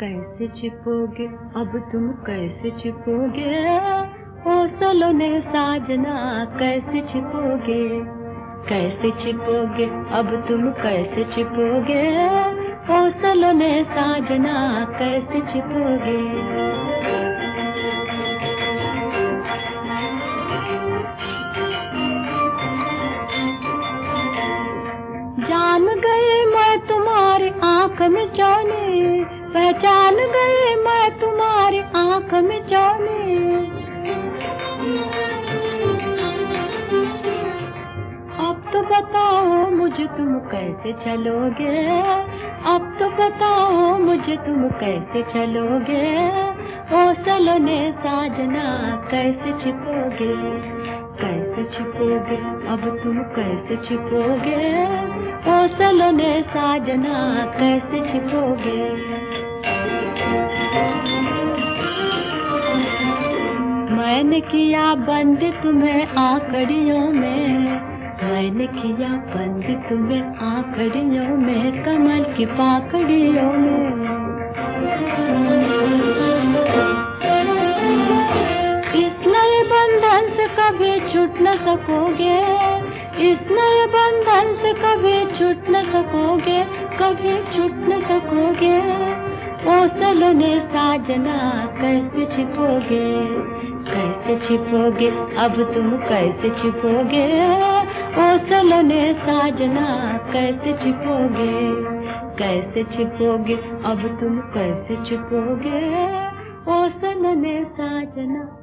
कैसे छिपोगे अब तुम कैसे छिपोगे, ओ सलोने साजना कैसे छिपोगे। कैसे छिपोगे अब तुम कैसे छिपोगे, ओ सलोने साजना कैसे छिपोगे। जान गई मैं तुम्हारी आँख में जाने, पहचान गई मैं तुम्हारी आँख में जाने। अब तो बताओ मुझे तुम कैसे चलोगे, अब तो बताओ मुझे तुम कैसे चलोगे, ओ सलोने साजना कैसे छिपोगे। कैसे छिपोगे अब तुम कैसे छिपोगे, ओ सलोने साजना कैसे छिपोगे। मैंने किया बंद तुम्हें आंकड़ियों में, मैंने किया बंद तुम्हें आंकड़ियों में, कमल की पाकड़ियों में। इस नए बंधन से कभी छूट न सकोगे, इस नए बंधन से कभी छूट न सकोगे, कभी छूट न सकोगे, ओ सलोने साजना कैसे छिपोगे। कैसे छिपोगे अब तुम कैसे छिपोगे, ओ सलोने साजना कैसे छिपोगे। कैसे छिपोगे अब तुम कैसे छिपोगे, ओ सलोने साजना।